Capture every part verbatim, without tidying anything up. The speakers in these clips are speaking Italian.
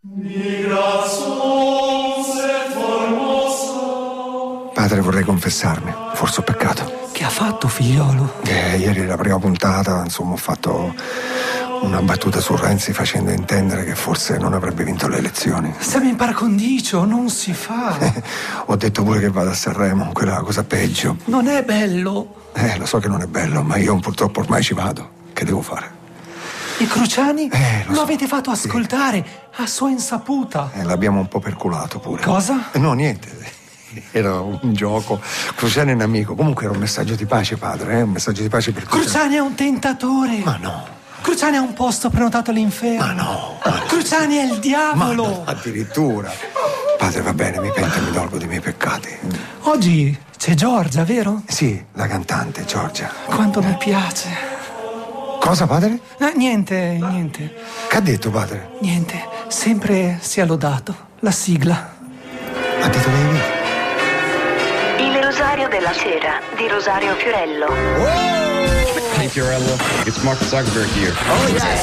Padre, vorrei confessarmi, forse ho peccato. Che ha fatto, figliolo? Eh, ieri la prima puntata, insomma, ho fatto una battuta su Renzi facendo intendere che forse non avrebbe vinto le elezioni. Siamo in paracondicio, non si fa. Eh, ho detto pure che vado a Sanremo, quella è la cosa peggio. Non è bello. Eh, lo so che non è bello, ma io purtroppo ormai ci vado. Che devo fare? I Cruciani Eh, lo lo so. avete fatto ascoltare sì. a sua insaputa. Eh, l'abbiamo un po' perculato pure. Cosa? Eh, no, niente. Era un gioco. Cruciani è un amico. Comunque era un messaggio di pace, padre, eh? Un messaggio di pace per tutti. Cruciani è un tentatore. Ma no. Cruciani ha un posto prenotato all'inferno. Ma no. Ma no. Cruciani è il diavolo. Ma no, addirittura. Padre, va bene, mi pento e mi dolgo dei miei peccati. Oggi c'è Giorgia, vero? Sì, la cantante, Giorgia. Quanto mi piace. Cosa, padre? No, niente, niente. Che ha detto, padre? Niente, sempre sia lodato. La sigla. Ha detto lei vedi? Il Rosario della Sera di Rosario Fiorello. Hey Fiorello, it's Mark Zuckerberg here. Oh yes!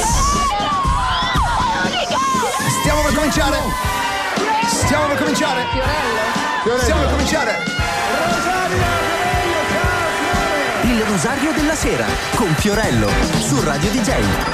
Stiamo per cominciare! Stiamo per cominciare! Fiorello? Stiamo per cominciare! Il Rosario della Sera con Fiorello su Radio D J.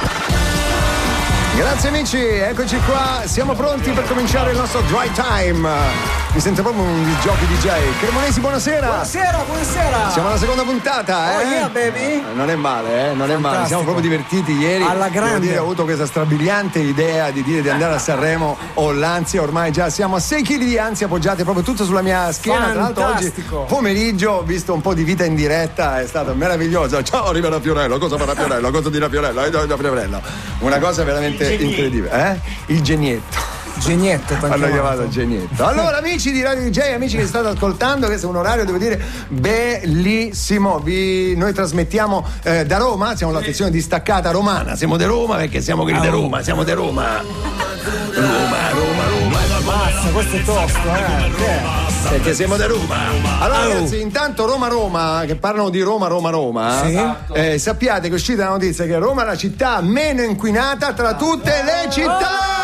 Grazie amici, eccoci qua, siamo pronti per cominciare il nostro dry time. Mi sento proprio un giochi D J. Cremonesi, buonasera. Buonasera, buonasera. Siamo alla seconda puntata, eh? Oh yeah, baby. Non è male, eh? Non è male. Siamo proprio divertiti ieri. Alla grande. Devo dire, ho avuto questa strabiliante idea di dire di andare a Sanremo. Ho l'ansia, ormai già siamo a sei chili di ansia appoggiate proprio tutto sulla mia schiena. Tra l'altro oggi pomeriggio ho visto un po' di vita in diretta, è stato meraviglioso. Ciao, arriverà Fiorello, cosa farà Fiorello? Cosa dirà Fiorello? Eh, Fiorello. Una cosa veramente incredibile, eh? Il genietto. Genietto, hanno chiamato Genietto. Allora, amici di Radio D J, amici che state ascoltando, questo è un orario, devo dire, bellissimo. Vi, noi trasmettiamo eh, da Roma, siamo la sezione distaccata romana. Siamo di Roma perché siamo quelli di Roma, siamo di Roma. Roma, Roma, Roma. Mazza, questo è tosto, eh. Che è? Perché siamo da Roma. Allora, ragazzi, intanto Roma-Roma, che parlano di Roma-Roma-Roma, sì? eh, sappiate che è uscita la notizia che Roma è la città meno inquinata tra tutte le città.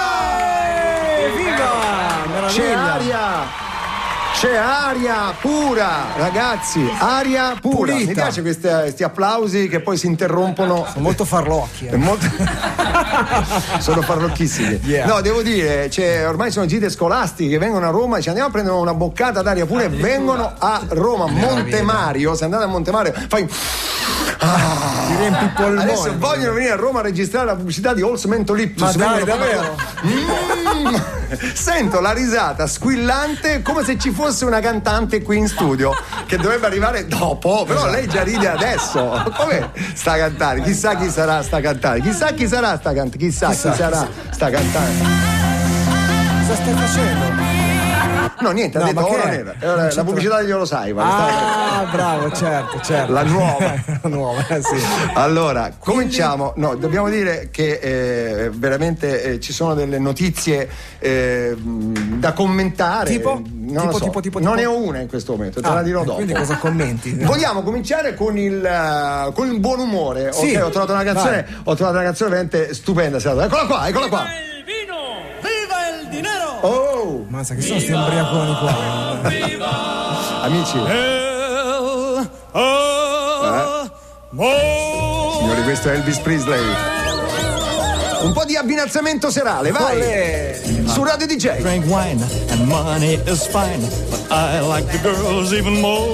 C'è aria, c'è aria pura, ragazzi, aria pura. Pulita. Mi piace questi, questi applausi che poi si interrompono. Sono molto farlocchi. Eh. È molto... sono farlocchissimi. Yeah. No, devo dire, c'è, ormai sono gite scolastiche che vengono a Roma, ci andiamo a prendere una boccata d'aria pure e vengono a Roma. Montemario, se andate a Montemario, fai. Ah, ti riempi i polmoni. Adesso vogliono venire a Roma a registrare la pubblicità di Olds Mentoliptus. Ma dai, davvero? Mm. Sento la risata squillante come se ci fosse una cantante qui in studio che dovrebbe arrivare dopo, però lei già ride adesso. Come sta cantante? Chissà chi sarà sta cantante. Chissà chi sarà sta cantante. Chissà, chissà chi sarà sta cantante. Cosa stai facendo? No, niente, ha No, detto ma che oro è? nera. Era la pubblicità di Oro Sai. Ah, bravo, certo, certo. La nuova. La nuova, eh, sì. Allora, cominciamo. No, dobbiamo dire che eh, veramente eh, ci sono delle notizie eh, da commentare. Tipo? Non Tipo, lo so. tipo, tipo, Non tipo? ne ho una in questo momento, te Ah, la dirò dopo. quindi cosa commenti? Vogliamo cominciare con il, uh, con il buon umore. Sì, ok, ho trovato una canzone, vai. ho trovato una canzone veramente stupenda. Eccola qua, eccola qua. il vino! Viva il dinero! Oh! Mazza, che sono sti ubriaconi qua. Amici. El, oh, Eh? Signori, questo è Elvis Presley. Un po' di abbinazzamento serale, vai! Olè. Su Radio D J. drink wine and money is fine, but I like the girls even more.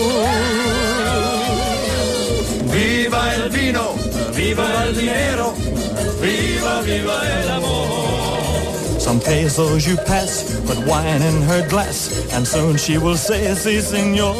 Viva il vino, viva il dinero, viva viva el amor. Some pesos you pass, put wine in her glass, and soon she will say, si signor.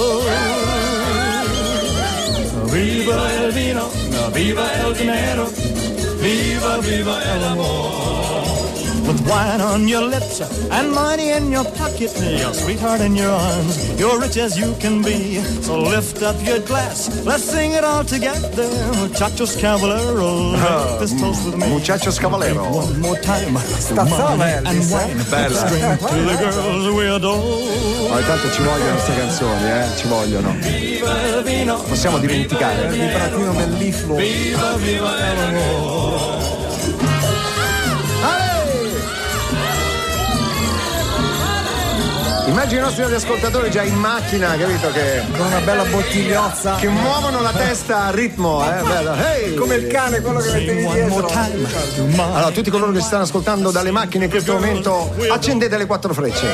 Viva el vino, viva el dinero, viva viva el amor. With wine on your lips and money in your pocket, your sweetheart in your arms, you're rich as you can be. So lift up your glass, let's sing it all together. Muchachos Cavalero, Ah, this toast with me. Muchachos Cavalero. One more time. Stazzava Money Elvis, and eh? wine. Bella. Drink to the girls we adore. Ma intanto ci vogliono queste canzoni, eh? Ci vogliono. Viva il vino, Possiamo dimenticare. Il vibratino mellifluo. viva viva el amor. Immagini i nostri ascoltatori già in macchina, capito? Che con una bella bottigliozza. Che muovono la testa a ritmo, eh? Bello. Hey! Come il cane, quello che mettevi dietro. Allora, tutti coloro che si stanno ascoltando dalle macchine in questo momento, accendete le quattro frecce.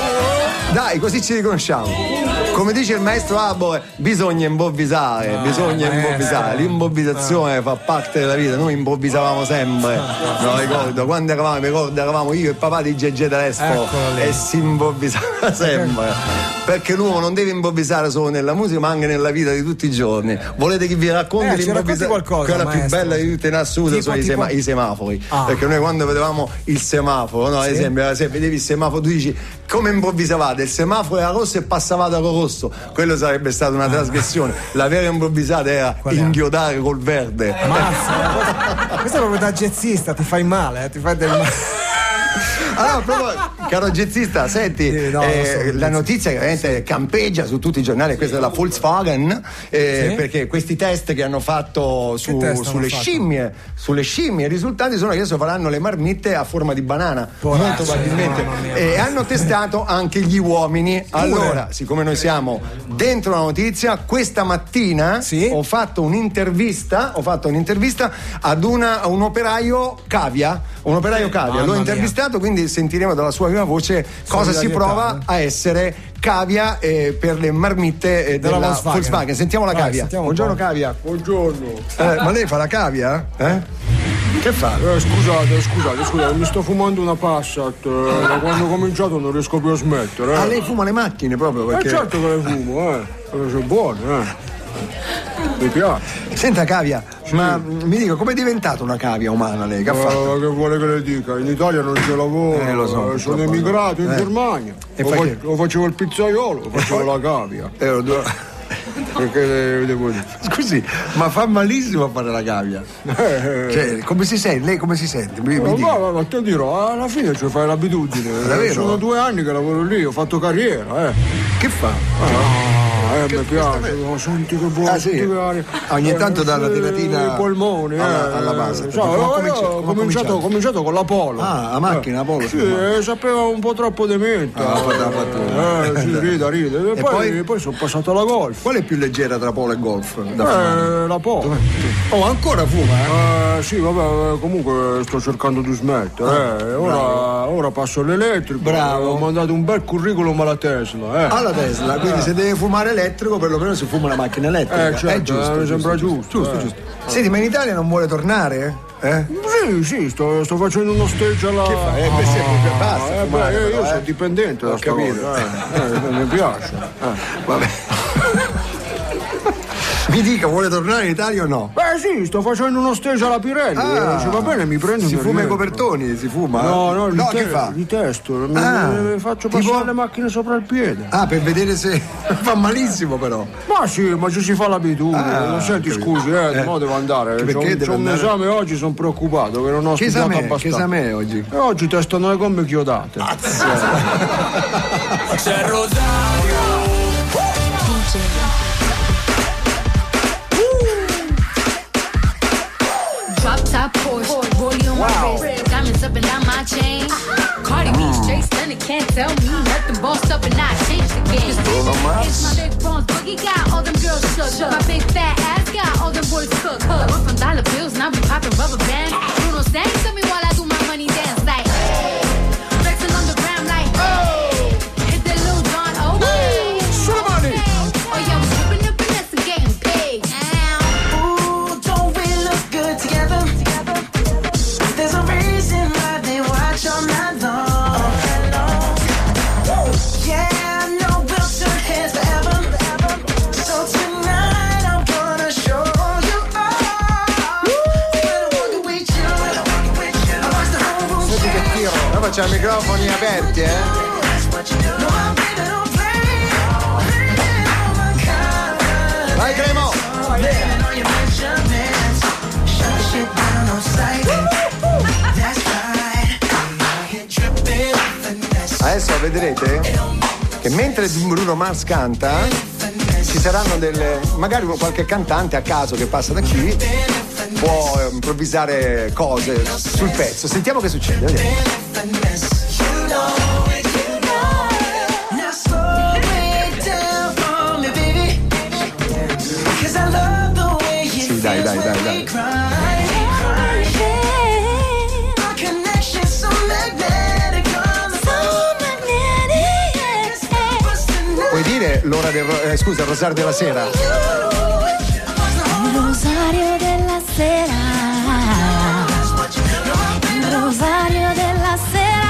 Dai, così ci riconosciamo. Come dice il maestro Abbo, bisogna improvvisare, ah, bisogna improvvisare. L'improvvisazione ah. fa parte della vita. Noi improvvisavamo sempre. No, ricordo, quando eravamo, mi ricordo, eravamo io e il papà di Gegge Telespo e si improvvisava sempre. Perché l'uomo non deve improvvisare solo nella musica, ma anche nella vita di tutti i giorni. Volete che vi racconti eh, l'improvvisazione? Quella maestro. più bella di tutte in assoluto sono tipo... i, sema- i semafori. Ah. Perché noi quando vedevamo il semaforo, no? Ad sì. esempio, se vedevi il semaforo, tu dici come improvvisavate? Il semaforo era rosso e passavate con rosso. Quello sarebbe stata una ah. trasgressione. La vera improvvisata era Qual inchiodare col verde. Mazza, questo è proprio da jazzista, ti fai male, eh? ti fai del male. Allora, proprio, caro jazzista, senti, sì, no, eh, so, la notizia che veramente campeggia su tutti i giornali, questa è la Volkswagen, eh, sì? perché questi test che hanno fatto su, sulle fatto? scimmie, sulle scimmie, i risultati sono che adesso faranno le marmitte a forma di banana, Poraccio, molto probabilmente, e hanno testato anche gli uomini. Allora, siccome noi siamo dentro la notizia, questa mattina sì? ho fatto un'intervista, ho fatto un'intervista ad una, a un operaio cavia, un operaio cavia, l'ho intervistato, quindi sentiremo dalla sua viva voce cosa si prova a essere cavia eh, per le marmitte eh, della, della Volkswagen. Volkswagen. Sentiamo la Vai, cavia. Sentiamo Buongiorno cavia. Buongiorno. Eh, ma lei fa la cavia? Eh? Che fa? Eh, scusate, scusate, scusate, mi sto fumando una Passat. Eh, da quando ho cominciato non riesco più a smettere. Eh. Ah, lei fuma le macchine proprio? Perché... Eh certo che le fumo, eh. Perché sono buone, eh. Mi piace. Senta cavia, sì. ma mi dica, come è diventata una cavia umana lei? Che ha uh, fatto? Che vuole che le dica? In Italia non c'è lavoro, eh, lo so, sono emigrato in eh. Germania. E lo, fa- lo facevo il pizzaiolo, lo facevo la cavia. Eh, lo do- Perché devo dire? Scusi, ma fa malissimo a fare la cavia. Eh, cioè, come si sente? Lei come si sente? Mi, mi ma, ma, ma te dirò, alla fine ci fai l'abitudine. Davvero? Sono due anni che lavoro lì, ho fatto carriera, eh. Che fa? Ah. Eh, mi piace, no, senti che buono, ah, sì. senti che aria. Ogni eh, tanto dà la tiratina ai polmoni, alla, eh. alla base. So, ho, cominci- ho, cominciato, ho cominciato con la Polo. Ah, la macchina, la Polo. Sì, eh, sapeva un po' troppo di mente. Ah, eh, sì, rida, rida. E, e poi, poi, poi sono passato alla Golf. Qual è più leggera tra Polo e Golf? Da eh, la Polo. Oh, ancora fuma, eh? eh? Sì, vabbè, comunque sto cercando di smettere. Ah, eh. ora, ora passo all'elettrico. Bravo. Ho mandato un bel curriculum alla Tesla. Eh. Alla Tesla, quindi eh. se deve fumare elettrico, perlomeno si fuma una macchina elettrica. Eh, certo, è giusto, eh, mi giusto, sembra giusto. giusto. giusto, eh. giusto. Senti, ma in Italia non vuole tornare? Eh? Sì, sì, sto, sto facendo uno stage alla. Che fai? Eh, beh, sempre ah, basta. Eh, fumare, beh, io, però, io eh? sono dipendente da sta cosa, eh. eh, mi piace. Eh. Vabbè. Mi dica, vuole tornare in Italia o no? Beh sì, sto facendo uno stage alla Pirelli. Ah, ci va bene, mi prendo. Si fuma i copertoni, si fuma? No, no, no te- che fa? Li testo, ah, mi faccio passare tipo... le macchine sopra il piede. Ah, per vedere se fa malissimo però. Ma sì, ma ci si fa l'abitudine. Ah, non senti, capito. Scusi, eh, eh. No, devo andare. C'ho, un, c'ho un esame oggi, sono preoccupato che non ho che studiato esame, abbastanza. Che esame è oggi? E oggi testano le gomme chiodate. C'è Rosario. Drop top Porsche, rollie on wow. my wrist, diamonds up and down my chain. Uh-huh. Cardi B straight stunning, can't tell me nothing. Bossed up and I changed the game. It's my big bronze boogie got all them girls shook. My big fat ass got all them boys cooked. I went from dollar bills and I be popping rubber bands. Bruno sang to me while I do my money dance like flexing on the ground like oh. Hit that Lil Jon, oh hey. Somebody. Oh yeah, we whipping the finesse and getting paid. Ooh, don't we look good together? There's a reason why they watch all night long. Yeah, I know we'll turn heads forever. So tonight I'm gonna show you all. When I walk with you, I watch the whole room shake. Noi facciamo i microfoni aperti, eh? Vai Cremo! Adesso vedrete che mentre Bruno Mars canta ci saranno delle, magari qualche cantante a caso che passa da qui può improvvisare cose sul pezzo. Sentiamo che succede, vediamo. Our connection's so magnetic. Puoi dire l'ora del eh, scusa, il rosario della sera? Il rosario della sera. Il rosario della sera.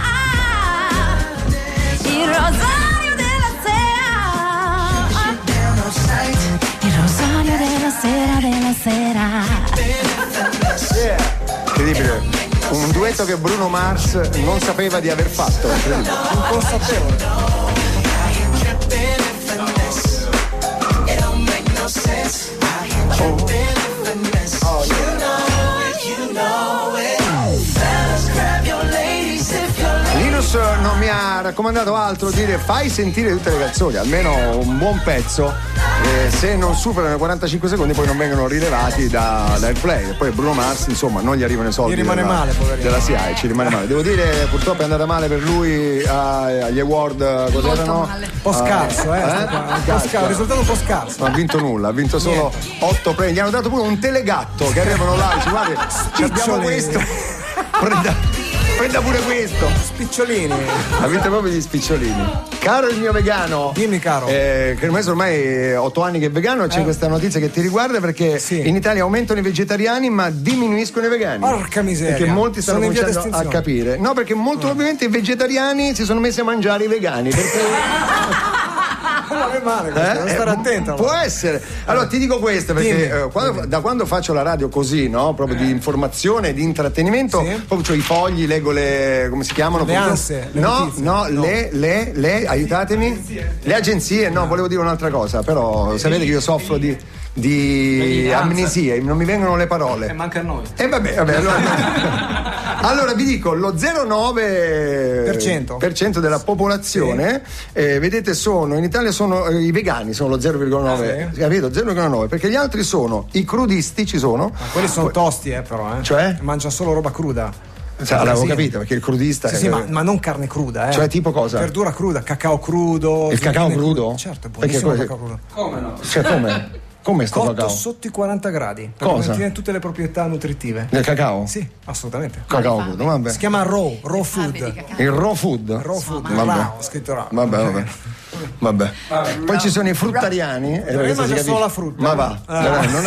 Il rosario della sera. Il rosario della sera, della sera. Yeah. Incredibile. Un duetto che Bruno Mars non sapeva di aver fatto. Inconsapevole. Linus non mi ha raccomandato altro, dire fai sentire tutte le canzoni, almeno un buon pezzo, eh, se non superano i quarantacinque secondi poi non vengono rilevati da, da Airplay. E poi Bruno Mars insomma non gli arrivano i soldi, gli rimane della, male, poverino. della S I A E, ci rimane male. Devo dire purtroppo è andata male per lui a, agli award, cos'erano? Un po' scarso, eh? eh? Un po' scarso, il risultato un po' scarso. Non ha vinto nulla, ha vinto solo otto premi. Gli hanno dato pure un telegatto che arrivano là, dice guarda, abbiamo questo. Prenda, prenda pure questo. Spicciolini. Ha vinto proprio gli spicciolini. Caro il mio vegano. Dimmi caro. Eh, che ormai sono ormai otto anni che è vegano, c'è Eh. questa notizia che ti riguarda perché Sì. in Italia aumentano i vegetariani ma diminuiscono i vegani. Porca miseria. Perché molti stanno Sono in via cominciando a d'estinzione. capire. No, perché molto probabilmente i vegetariani si sono messi a mangiare i vegani. Perché Non è male questo, devo Eh, stare eh, attento. può essere. Allora ti dico questo perché Dimmi, eh, quando- da quando faccio la radio così, no? Proprio di informazione, di intrattenimento, Sì. proprio c'ho i fogli, leggo le come si chiamano? Le Come- anse, le no, notizie. no, le, le, le, aiutatemi. Le agenzie, no, volevo dire un'altra cosa, però sapete che io soffro di, di amnesia, non mi vengono le parole. E manca a noi. E vabbè, vabbè, allora. Allora vi dico, lo zero virgola nove Per cento. per cento della popolazione, eh, vedete, sono in Italia sono eh, i vegani, sono lo zero virgola nove, Ah, sì? capito? zero virgola nove, perché gli altri sono i crudisti, ci sono. Ma quelli sono tosti, eh, però, eh. Cioè? Mangiano solo roba cruda. Cioè, l'avevo Sì. capito, perché il crudista Sì, è- sì, ma, ma non carne cruda, eh. Cioè, tipo cosa? Verdura cruda, cacao crudo. Il cacao zucchine crudo? crude. Certo, è Perché buonissimo il quello- cacao crudo. Cioè, come? Come sto Cotto cacao? sotto i quaranta gradi. Per Cosa? mantenere tutte le proprietà nutritive. Del cacao? Sì, assolutamente. Cacao crudo, vabbè. Si chiama raw, raw food. Il raw food? Raw food, Vabbè. raw, scritto raw. Vabbè, vabbè. Vabbè. Poi ci sono i fruttariani. eh, Io questo si mangio capisce. solo la frutta. Ma va. Ah. Dai, non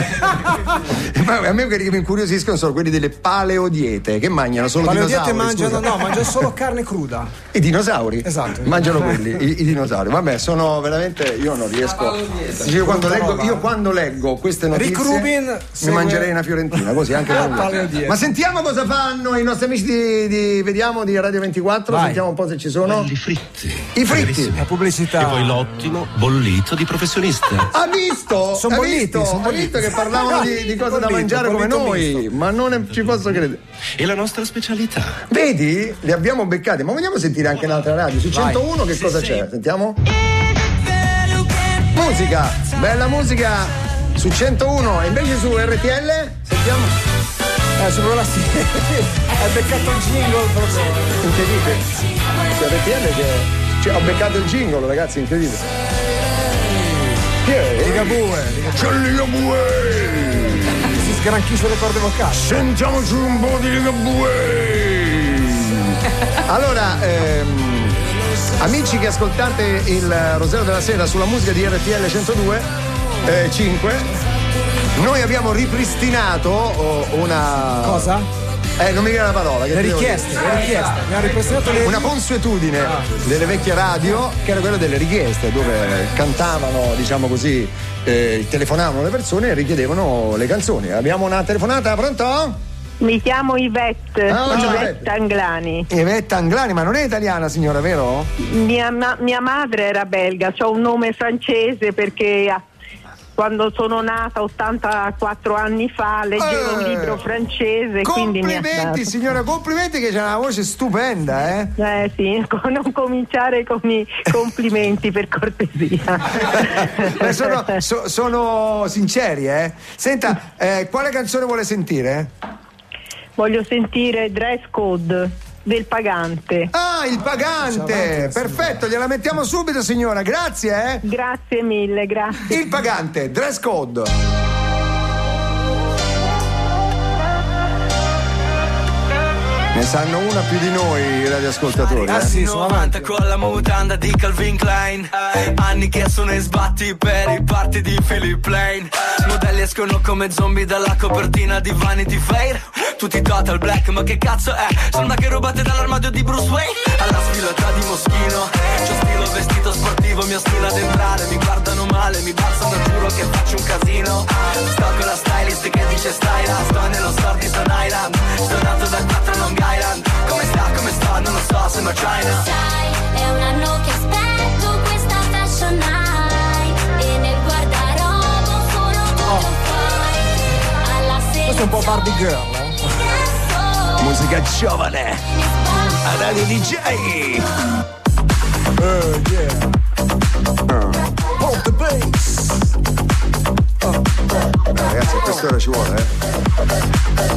ho- Ma a me quelli che mi incuriosiscono sono quelli delle paleodiete che mangiano solo Paleodiete dinosauri. mangiano, scusa. no, mangiano solo carne cruda. I dinosauri? Esatto. Mangiano quelli, i, i dinosauri. Vabbè, sono veramente. Io non riesco. Io quando, Brutta leggo, roba. io quando leggo queste notizie Rick Rubin mi segue- mangerei una fiorentina, così anche non- Paleodiete. Ma sentiamo cosa fanno i nostri amici di, di vediamo di Radio ventiquattro, Vai. sentiamo un po' se ci sono. I fritti. I fritti. La pubblicità. E poi l'ottimo bollito di professionista. Ha visto? Sono ha bolliti, visto? sono Ha bolliti. visto che parlavano di, di cose da Bollito, mangiare come bollito noi, misto. ma non ne- ci posso credere. E la nostra specialità. Vedi? Li abbiamo beccati, ma vogliamo sentire anche un'altra radio? Su centouno che cosa c'è? Sentiamo? Musica, bella musica su centouno e invece su R T L? Sentiamo? Eh, sopra la Hai beccato il jingle proprio. Incredibile. Su R T L che. Cioè, ho beccato il jingle, ragazzi, incredibile. Che è? Ligabue. C'è il Ligabue! Si sgranchisce le corde vocali. Sentiamoci un po' di Ligabue! Allora, ehm, amici che ascoltate il Rosario della Sera sulla musica di R T L centodue eh, cinque, noi abbiamo ripristinato oh, una. Cosa? Eh, non mi viene la parola. Che Le ti devo richieste, dire? le richieste. Mi ha ripristinato le Una consuetudine delle vecchie radio che era quella delle richieste, dove cantavano, diciamo così, eh, telefonavano le persone e richiedevano le canzoni. Abbiamo una telefonata, pronto? Mi ciamo Ivette, Ah, ciao, Ivette Ivette. Anglani. Ivette Anglani, ma non è italiana, signora, vero? Mia, ma- mia madre era belga, ho un nome francese perché ah, quando sono nata ottantaquattro anni fa leggevo un Eh, libro francese, quindi mi ha Complimenti, dato. signora, complimenti che c'è una voce stupenda, eh? Eh sì, non cominciare con i complimenti per cortesia. Eh, sono, so- sono sinceri, eh? Senta, eh, quale canzone vuole sentire? Voglio sentire Dress Code del Pagante. Ah, il Pagante! Perfetto, gliela mettiamo subito, signora, grazie, eh? Grazie mille, grazie. Il Pagante, dress code. Ne sanno una più di noi i radioascoltatori. Ah eh. sì, sono avanti con la mutanda di Calvin Klein. Anni che sono in sbatti per i party di Philip Lane. Modelli escono come zombie dalla copertina di Vanity Fair. Tutti total black, ma che cazzo è? Sembra che rubate dall'armadio di Bruce Wayne. Alla sfilata di Moschino c'ho stilo vestito sportivo, mi ostino ad entrare. Mi guardano male, mi balzano, giuro che faccio un casino. Sto con la stylist che dice stai là. Sto nello store di Stone Island. Sto nato da quattro Long Island. Come sta, come sta, non lo so, sembra China. Sai, è un anno che aspetto questa fashion night. E nel guardaroba solo tu Oh. lo fai. Alla sera Questo è un po' Barbie Girl, eh? Musica giovane a Radio D J. Oh yeah. Pump the bass. Oh, oh. Eh, ragazzi, a quest'ora ci vuole, eh.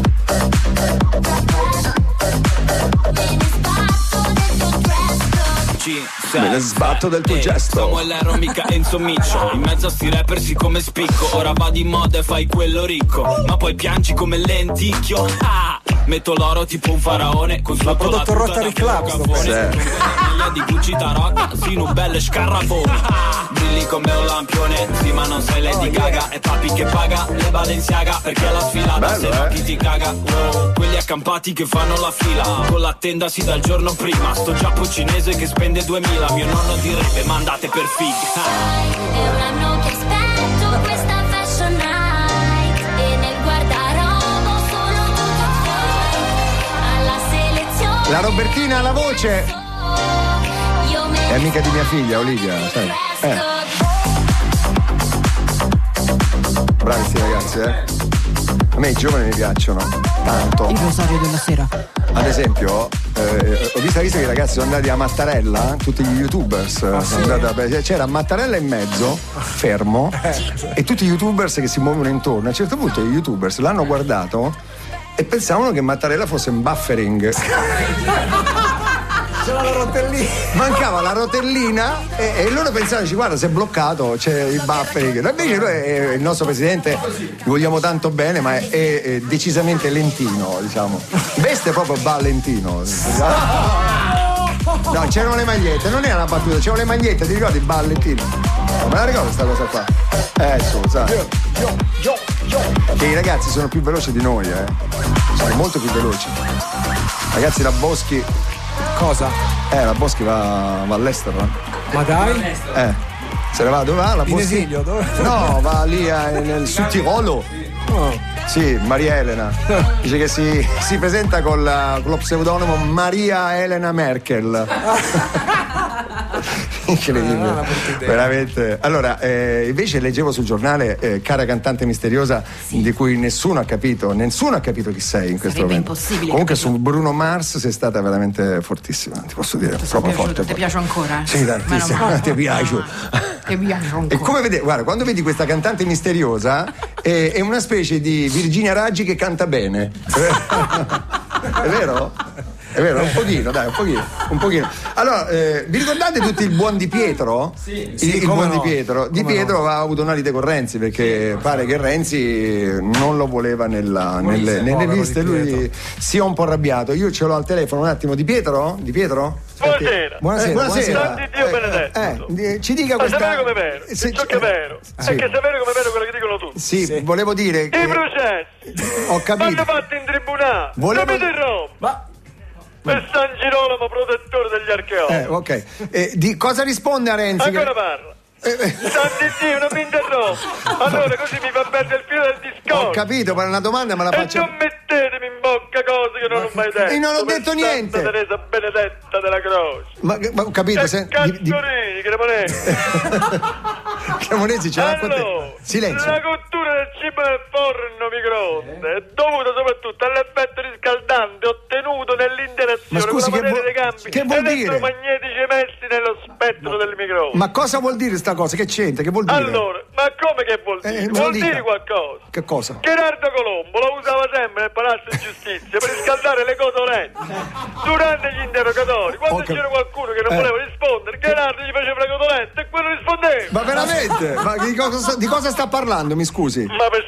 Me ne sbatto del tuo gesto. Samuel Ero, mica Enzo Miccio. In mezzo a sti rapper si come spicco. Ora va di moda e fai quello ricco. Ma poi piangi come lenticchio. Ah! Metto l'oro tipo un faraone. Con L'ha prodotto Rotary Club sto pezzo. Di Gucci Tarocca, sino belle scarrafoni. Brilli come un lampione. Sì, ma non sei Lady Gaga. È papi che paga le Balenciaga. Perché la sfilata bello, se no eh? chi ti caga. Wow. Quelli accampati che fanno la fila. Con la tenda sì dal giorno prima. Sto giappo cinese che spende duemila. Mio nonno direbbe mandate per figli. È un anno che aspetto questa fashion night. E nel guardaroba solo tu lo fai. Alla selezione La Robertina alla voce. io me È amica di mia figlia, Olivia, sai. Eh. Bravi sti ragazzi, eh. A me i giovani mi piacciono tanto. Il rosario della sera. Ad esempio, eh, ho visto, visto che i ragazzi sono andati a Mattarella, tutti gli youtubers, Ah, sono sì? andati a- c'era Mattarella in mezzo, fermo, e tutti i youtubers che si muovono intorno. A un certo punto i youtubers l'hanno guardato e pensavano che Mattarella fosse in buffering. C'era la rotellina. Mancava la rotellina e, e loro pensavano, dice, guarda, si è bloccato, c'è il buffering. E invece lui è, il nostro presidente, gli vogliamo tanto bene, ma è, è- è decisamente lentino, diciamo. Veste proprio Valentino. No, c'erano le magliette, non era una battuta, c'erano le magliette, ti ricordi Valentino? Me la ricordo sta cosa qua? Eh, su, sai. Che i ragazzi sono più veloci di noi, eh. Sono molto più veloci. Ragazzi, la Boschi. Cosa? Eh, la Boschi va, va all'estero, eh. Ma dai? Eh, se ne va dove va? La In Boschi? esilio, dove? No, va lì eh, nel Sud Tirolo. Oh. Sì, Maria Elena. Dice che si, si presenta con, la- con lo pseudonimo Maria Elena Merkel. Incredibile, veramente. Allora, eh, invece leggevo sul giornale, eh, cara cantante misteriosa, di cui nessuno ha capito, nessuno ha capito chi sei in questo Sarebbe momento. impossibile Comunque capirlo. su Bruno Mars sei stata veramente fortissima, ti posso dire, proprio forte. Ti piace ancora? Sì, tantissimo, ti piace. Ti piace ancora. E come vedete, guarda, quando vedi questa cantante misteriosa, è, è una specie di Virginia Raggi che canta bene. È vero? È vero? Un pochino, dai, un pochino. Un pochino. Allora, eh, vi ricordate tutti il buon Di Pietro? Sì. Il, Sì, il come buon no. Di Pietro. Di Come Pietro aveva avuto una lite con Renzi perché pare che Renzi non lo voleva nella, nelle, nelle povero liste. Di Lui Pietro. si è un po' arrabbiato. Io ce l'ho al telefono un attimo. Di Pietro? Di Pietro? Buonasera. Buonasera. Eh, buonasera. Santi Dio benedetto. Eh, eh, ci dica Ma questa. sapete come è vero? Eh, È se- ciò che è vero. Sì. È che sapere come è vero quello che dicono tutti. Sì, volevo dire I che processi ho capito. vanno fatti in tribunale. Volevo- Come di Roma. Ma Per San Girolamo, protettore degli archeologi. Eh, ok. Eh, di cosa risponde a Renzi? Ancora Che- parla. Eh, eh, Santi Dio, non mi interrompo. Allora così mi fa perdere il filo del discorso. ho capito, ma una domanda me la E faccio. non mettetemi in bocca cose che non ho mai detto. E non ho come detto Santa niente. Teresa Benedetta della Croce. Ma, ma ho capito, E se, cazzo di, di, ridi, Cremonese. Cremonesi ce l'ha con te. Allora, Silenzio. la cottura del cibo nel forno microonde è dovuta soprattutto all'effetto riscaldante ottenuto nell'interazione Ma scusi, con che la materia vuol- dei campi che vuol dire? elettromagnetici emessi nello spettro del microonde. Ma cosa vuol dire sta cosa? Che c'entra? Che vuol dire? Allora, ma come che vuol dire? Eh, me lo vuol dica. dire qualcosa. Che cosa? Gerardo Colombo lo usava sempre nel Palazzo di Giustizia per riscaldare le cotolette durante gli interrogatori. Quando Ho cap- c'era qualcuno che non Eh. voleva rispondere, Gerardo gli faceva le cotolette e quello rispondeva. Ma veramente? Ma di cosa, di cosa sta parlando, mi scusi? Ma per San Giuliano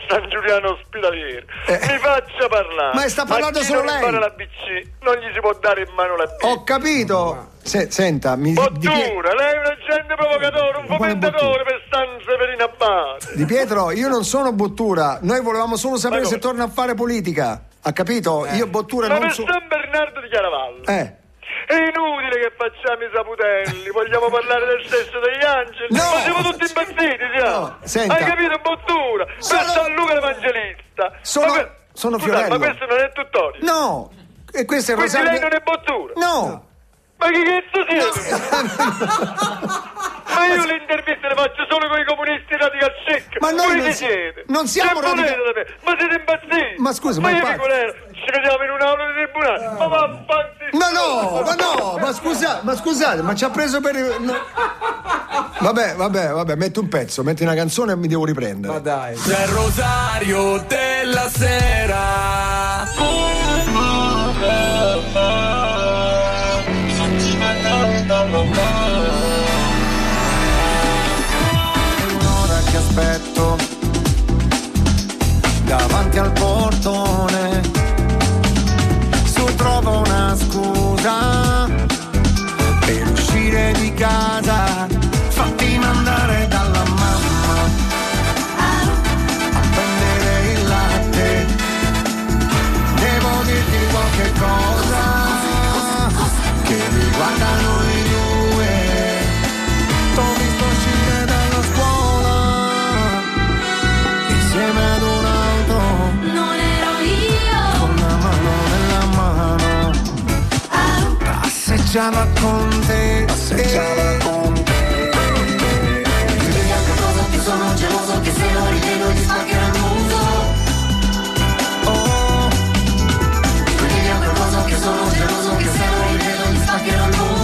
Giuliano Spitalieri. Eh. Mi faccia parlare. Ma sta parlando chi solo non lei. impara la B C non gli si può dare in mano la B. Ho capito. Se, senta, mi Bottura, lei è un agente provocatore, un fomentatore per San Severino Abbate. Di Pietro, io non sono Bottura. Noi volevamo solo sapere Ma se come? torna a fare politica. Ha capito? Eh. Io Bottura Ma non per so. San Bernardo di Chiaravalle. Eh. È inutile che facciamo i saputelli, vogliamo parlare del sesso degli angeli. No! Ma siamo tutti impazziti, siamo. No, senta. Hai capito, Bottura? Sono- Per San Luca l'Evangelista. Sono- Ma que- sono Scusate, Fiorello. ma questo non è tutt'oggi. No! E questo è Quindi Rosario. lei non è Bottura. No! Ma che cazzo siete? Ma io le interviste le faccio solo con i comunisti radical chic. Ma noi Voi non chi si- siete? non siamo Che volete radical- da me? Ma siete impazziti? Ma scusa, ma ma io infatti- che volere? Ci vediamo in un'aula di tribunale. Ma vaffanculo. Ma no, ma no, ma scusate, ma scusate, ma ci ha preso per. No. Vabbè, vabbè, vabbè, metti un pezzo, metti una canzone e mi devo riprendere. Ma dai. C'è il rosario della sera. Un'ora che aspetto davanti al portone, su trovo una scusa per uscire di casa, fatti mandare dalla mamma a prendere il latte. Devo dirti qualche cosa che riguarda noi due. T'ho visto uscire dalla scuola insieme ad un'auto, Non ero io. con la mano nella mano. Passeggiava con te, passeggiava con te. Vedi a qualcosa che sono geloso, che se lo rivedo gli spaccherà il muso. Oh, Vedi a qualcosa che sono geloso, che se lo rivedo gli spaccherà il muso.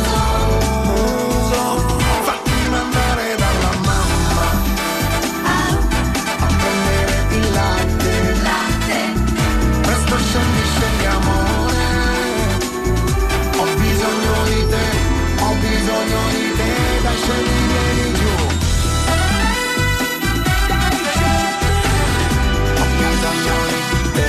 fatti mandare dalla mamma a prendere il latte. Presto scendi, scendi amore. Ho bisogno di te, ho bisogno di te. Dai, scendi, vieni giù. Ho bisogno di te.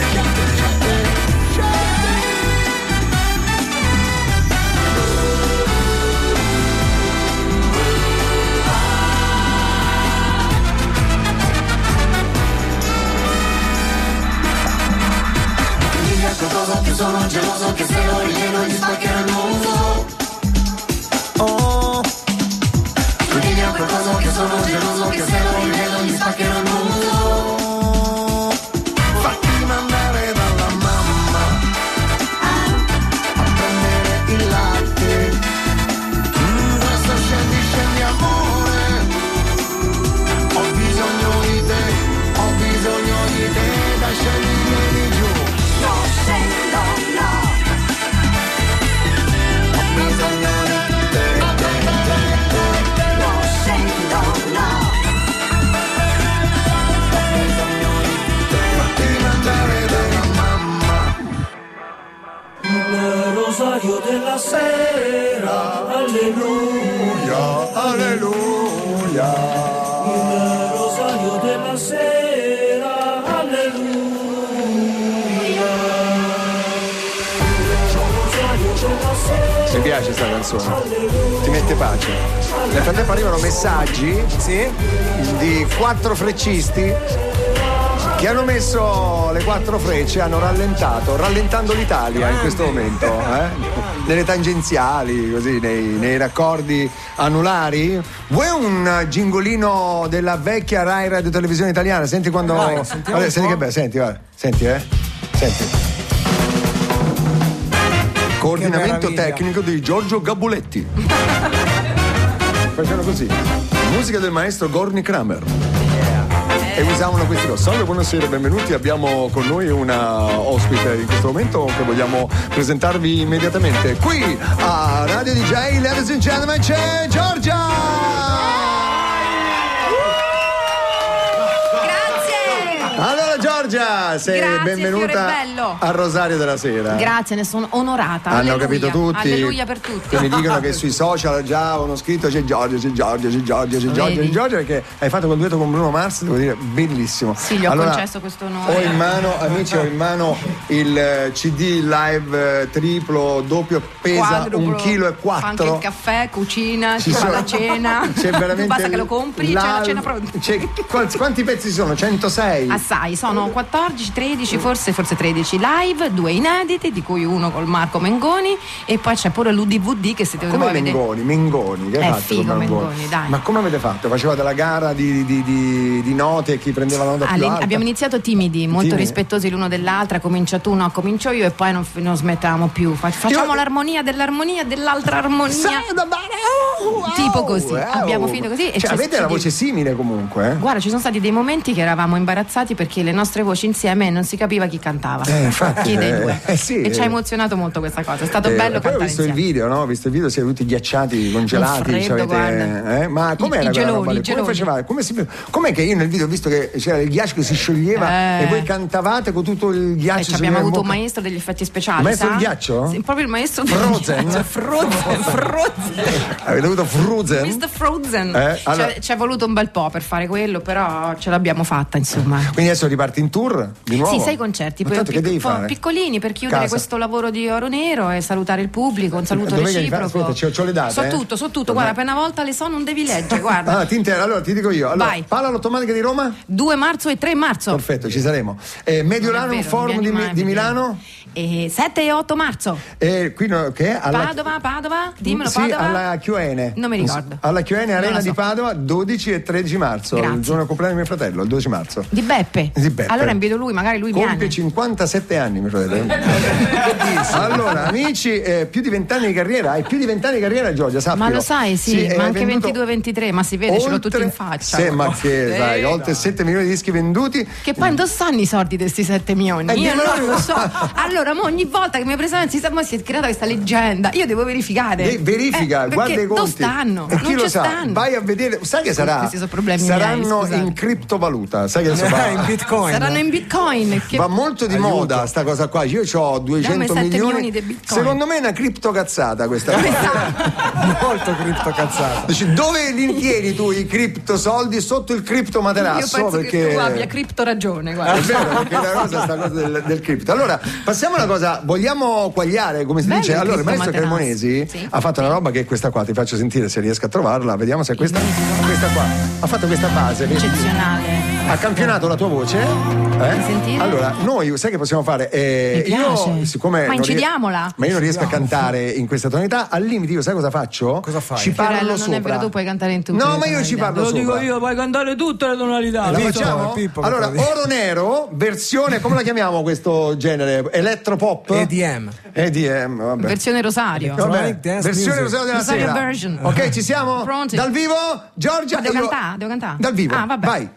Vedi a qualcosa che sono geloso, che se lo rivedo gli spaccherà il muso. Oh, Vedi a qualcosa che sono geloso, che se lo rivedo gli spaccherà il muso. fatti mandare dalla mamma a prendere il latte. Mm, Presto scendi, scendi amore. Ho bisogno di te, ho bisogno di te. Dai, scendi, vieni giù. No, scendo, no. Ho bisogno di te, te, te, te. No, scendo, no. Ho bisogno di te. Fatti mandare dalla mamma. Il rosario della sera, alleluia, Alleluia. il rosario della sera, alleluia. Il rosario della sera, Mi piace questa canzone, ti mette pace. Nel frattempo arrivano messaggi di quattro freccisti che hanno messo le quattro frecce, hanno rallentato, rallentando l'Italia in questo momento, eh? Nelle tangenziali, così, nei, nei raccordi anulari. Vuoi un gingolino della vecchia Rai Radio Televisione Italiana? Senti quando. Vai, sentiamo Vabbè, un senti po'. che bello, senti, guarda, senti, eh. Senti. Coordinamento meraviglia. tecnico di Giorgio Gabuletti. Facciano così. Musica del maestro Gorni Kramer. E usavano questi cose. Salve, buonasera, benvenuti. Abbiamo con noi una ospite in questo momento che vogliamo presentarvi immediatamente. Qui a Radio D J, ladies and gentlemen, c'è Giorgia! Grazie! Allora Giorgia, Giorgia, sei Grazie, benvenuta Fiorello. a Rosario della Sera. Grazie, ne sono onorata. Hanno Alleluia. capito tutti. Alleluia per tutti. Che mi dicono che sui social già hanno scritto c'è Giorgia, c'è Giorgia, c'è Giorgia, c'è Giorgia, c'è Giorgia, perché hai fatto quel duetto con Bruno Mars, devo dire, bellissimo. Sì, gli ho allora, concesso questo onore. Ho in mano, amici, ho in mano il eh, C D live eh, triplo, doppio, pesa Quadruplo, un chilo e fa anche quattro. il caffè, cucina, Ci ci fa sono- la cena. C'è veramente Basta che lo compri, c'è la cena pronta. C'è, quanti, quanti pezzi sono? centosei? Assai, sono quattordici, tredici, forse, forse tredici live, due inediti, di cui uno col Marco Mengoni, e poi c'è pure l'U D V D che siete Come voi a vedere. Mengoni, Mengoni, che hai È fatto figo, con Mengoni, dai. Ma come avete fatto? Facevate la gara di, di, di, di note e chi prendeva la nota più All'in- alta? abbiamo iniziato timidi, molto Timidi. rispettosi l'uno dell'altra, comincia tu, no, comincio io, e poi non, non smettavamo più. Fa- facciamo Io- l'armonia dell'armonia dell'altra armonia. Wow, tipo così. wow. Abbiamo finito così. E Cioè, ci- avete ci la di- voce simile comunque, eh? Guarda, ci sono stati dei momenti che eravamo imbarazzati perché le nostre voci insieme non si capiva chi cantava. Eh, infatti, chi dei eh, due. eh, sì, e ci ha eh. emozionato molto questa cosa. È stato Eh, bello poi ho cantare visto il insieme. video, no? Ho visto il video, siete tutti ghiacciati, congelati. Un freddo, c'avete- eh? Ma com'era I- quella i geloni, roba lì? i Come geloni. facevate? Come si... Com'è che io nel video ho visto che c'era il ghiaccio che si scioglieva Eh. e voi cantavate con tutto il ghiaccio? Eh, ci si abbiamo vedeva in avuto un bocca? maestro degli effetti speciali. Il maestro sa? del ghiaccio? Sì, proprio il maestro del Frozen? ghiaccio. Frozen, Frozen. Avete avuto Frozen? mister Frozen. Eh, allora- Ci è- ci è voluto un bel po' per fare quello, però ce l'abbiamo fatta, insomma. Quindi adesso riparti in tour di nuovo? Sì, sei concerti, Ma poi tanto che pic- devi po' fare? piccolini per chiudere Casa. questo lavoro di Oro Nero e salutare il pubblico, un saluto Dov'è che devi fare? reciproco. Aspetta, c'ho- c'ho le date, So eh? tutto, so tutto, guarda, per una volta le so, non devi leggere, guarda. Ah, ti inter- allora ti dico io. Allora, Vai. Palla Lottomatica di Roma? due marzo e tre marzo. Perfetto, ci saremo. Eh, Mediolanum Non è vero, Forum non mi di, Mi- animare, di mi Milano? E sette e otto marzo. Eh, qui no, che è? Alla, Padova, Padova, dimmelo, sì, Padova. alla Q N. Non mi ricordo. Alla Q N Arena la so. di Padova, dodici e tredici marzo. Grazie. Il giorno del compleanno di mio fratello, il dodici marzo. Di Beppe. Di Beppe. Allora invito lui, magari lui Compie viene. cinquantasette anni mio fratello. Allora, amici, eh, più di vent'anni di carriera. Hai più di vent'anni di carriera, Giorgia, sappilo. Ma lo sai, sì, eh, ma hai anche venduto ventidue ventitré, ma si vede, ce l'ho tutto in faccia. Sì, ma che Sì, sai, dai. oltre sette milioni di dischi venduti. Che poi non sanno i soldi di questi sette milioni. Eh, Io dimmelo. non lo so. Allora, mo ogni volta che mi presenti, sa- mo si è creata questa leggenda. Io devo verificare. Ve- verifica, Eh, guarda perché i conti. dove stanno? E chi non lo ci sa? stanno. Vai a vedere, sai che sarà? Questi sono problemi miei, Saranno scusate. in criptovaluta, sai che adesso va? in bitcoin. Saranno in bitcoin. Che... Va molto di Aiuto. moda sta cosa qua. Io ho duecento sette milioni. milioni di bitcoin. Secondo me è una criptocazzata questa qua. Molto criptocazzata. Dici, dove li tieni tu i cripto soldi? Sotto il cripto Io materasso? penso Perché che tu abbia cripto ragione, è guarda. vero, perché la cosa sta cosa del, del cripto. Allora, passiamo a una cosa, vogliamo quagliare, come si Bello dice? il Allora, il cripto maestro materasso. Cremonesi Sì. ha fatto una roba che è questa qua, ti faccio sentire se riesco a trovarla, vediamo se è questa. Questa qua. Ha fatto questa base, vedi? Eccezionale. Ha campionato la tua voce? Eh? sentire? Allora, noi sai che possiamo fare? Eh, Mi piace. io, siccome Ma non ries- incidiamola. ma io non riesco a cantare in questa tonalità, al limite io sai cosa faccio? Cosa fai? Ci parlo Fiorello, non sopra. è vero, tu puoi cantare in tutte No, le ma io ci tonalità. parlo Lo dico sopra. io, puoi cantare tutte le tonalità. La Pippo, facciamo? Pippo, lo Allora, trovi. Oro Nero, versione, come la chiamiamo questo genere? Elettropop? E D M. E D M, vabbè. Versione Rosario. Vabbè, Electronic dance versione music. Rosario della Rosario sera. version. Ok, ci siamo? Pronti? Dal vivo? Giorgia. Ma devo io- cantare? Devo cantare? Dal vivo. Ah, vabbè. Vai.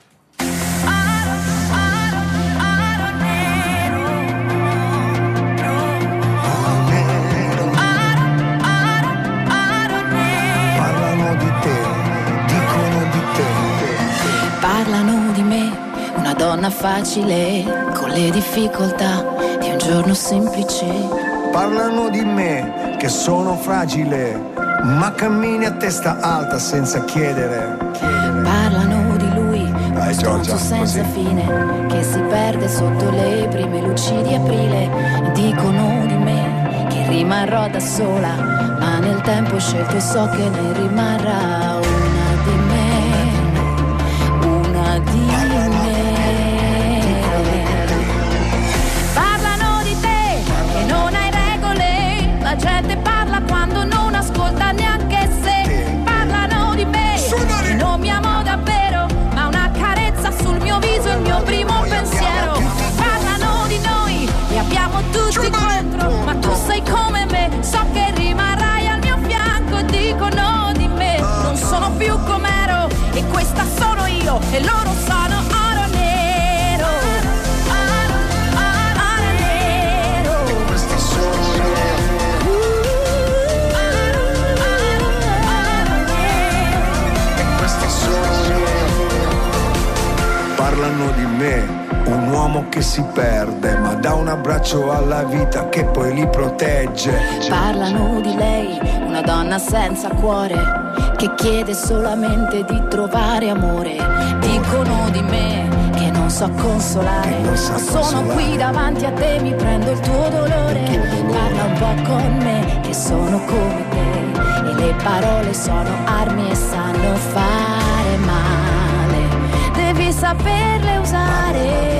Parlano di te, dicono di te. Parlano di me, una donna facile, con le difficoltà di un giorno semplice. Parlano di me, che sono fragile, ma cammini a testa alta senza chiedere. Parlano di lui, Dai, uno Giorgia, stronzo senza così. fine, che si perde sotto le prime luci di aprile. Dicono di me che rimarrò da sola, ma nel tempo ho scelto e so che ne rimarrà una di me, una di me. Parlano di te, che non hai regole, la gente parla quando non ascolta neanche se. Parlano di me, che non mi amo davvero, ma una carezza sul mio viso è il mio primo pensiero. Parlano di noi, li abbiamo tutti contro, ma tu sei come me, so che rimarrai al mio fianco. Dicono di me, non sono più com'ero, e questa sono io, e loro sono oro nero. Oro, oro, oro nero. Questi sono io. Oro, oro, oro nero. Questi sono io. Parlano di me, un uomo uomo che si perde, ma dà un abbraccio alla vita che poi li protegge. Parlano di lei, una donna senza cuore, che chiede solamente di trovare amore. Dicono di me che non so consolare, non sa sono consolare. qui davanti a te, mi prendo il tuo dolore. Parla un po' con me, che sono come te, e le parole sono armi e sanno fare male, devi saperle usare.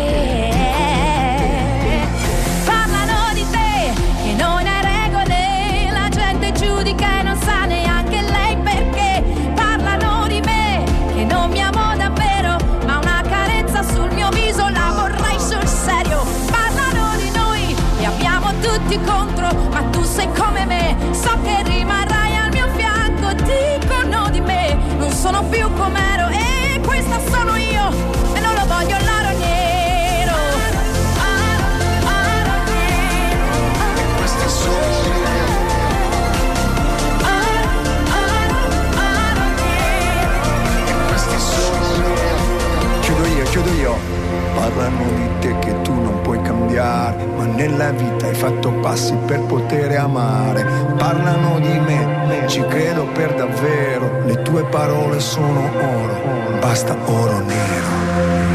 Parlano di te, che non hai regole, la gente giudica e non sa neanche lei perché. Parlano di me, che non mi amo davvero, ma una carezza sul mio viso la vorrei sul serio. Parlano di noi, li abbiamo tutti contro, ma tu sei come me, so che rimarrai al mio fianco. Dicono di me, non sono più com'ero, e questa sono io, e non lo voglio l'aro nero. Aro nero. Questi sono Chiudo io, chiudo io. Parlano di te che tu non puoi cambiare, ma nella vita hai fatto passi per poter amare. Parlano di me, ci credo per davvero, le tue parole sono oro, basta oro nero.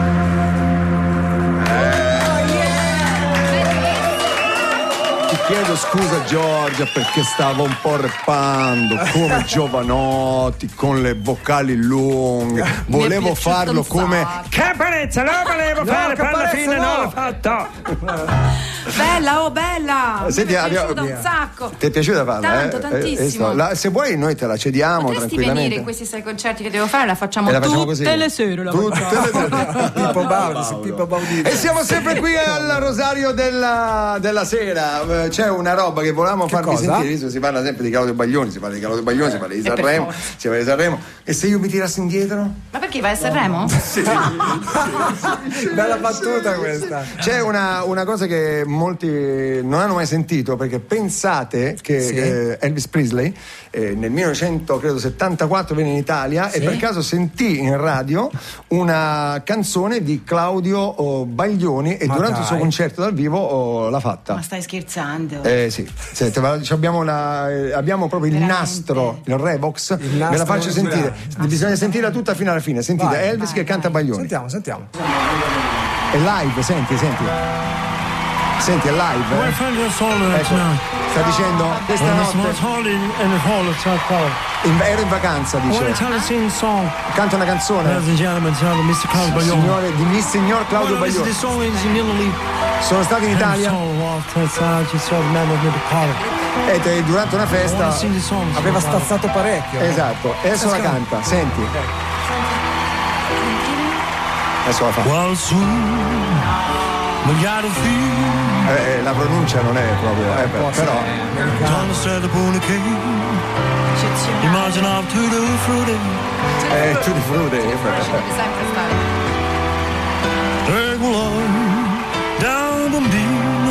Ti chiedo scusa Giorgia perché stavo un po' rappando come Giovanotti con le vocali lunghe, volevo farlo come Caparezza, lo volevo No, fare, poi alla Caparezza, fine no. non l'ho fatto. Bella, oh bella! Senti, mi è abbiamo- piaciuta un sacco. Ti è piaciuta farla? Tanto, eh? tantissimo. Eh, la- se vuoi noi te la cediamo Potresti tranquillamente. venire in questi sei concerti che devo fare, la facciamo E la facciamo tutte così? le sere. La Tutte facciamo. Pippo Baudi, Pippo Baudì. E siamo sempre qui al Rosario della, della Sera. Eh, C'è una roba che volevamo farvi cosa? sentire. Visto che si parla sempre di Claudio Baglioni, si parla di Claudio Baglioni, si parla di E per Sanremo, forza. si parla di Sanremo. E se io mi tirassi indietro? Ma perché vai a Sanremo? Sì. Bella battuta questa. C'è una, una cosa che molti non hanno mai sentito, perché pensate che Sì. eh, Elvis Presley eh, nel millenovecentosettantaquattro venne in Italia Sì. e per caso sentì in radio una canzone di Claudio oh, Baglioni e Ma durante dai. il suo concerto dal vivo oh, l'ha fatta. Ma stai scherzando? Eh sì, senti, va- ci abbiamo, la- eh, abbiamo proprio il Veramente? nastro, il Revox, Il ve la nastro faccio sentire. originale. Bisogna sentirla tutta fino alla fine. Sentite Vai, Elvis vai, che canta vai. Baglioni. Sentiamo, sentiamo. È live, senti, senti. Senti, è live. Vuoi Eh? fare il solo Ecco, sta dicendo questa notte in the hall of South Park. in- ero in vacanza, I want to dice. tell a sing song. Canta una canzone. Ladies and gentlemen, tell mister Claudio Baglioni. Signore, di Miss Signor Claudio Well, Baglioni. this song is in Italy. Sono stato in Italia e te- durante una festa Aveva stazzato parecchio. esatto, e adesso la canta, senti. Adesso la fa. Well, soon we gotta feel. Eh, eh, la pronuncia non è proprio, eh, per- però Don't set upon a cake. Imagine up to the fruity. è tutti frutti. Sempre stare. Regular down bambino.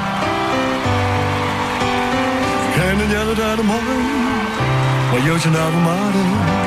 Candy yellow da mare. Ma io ce n'avevo mare.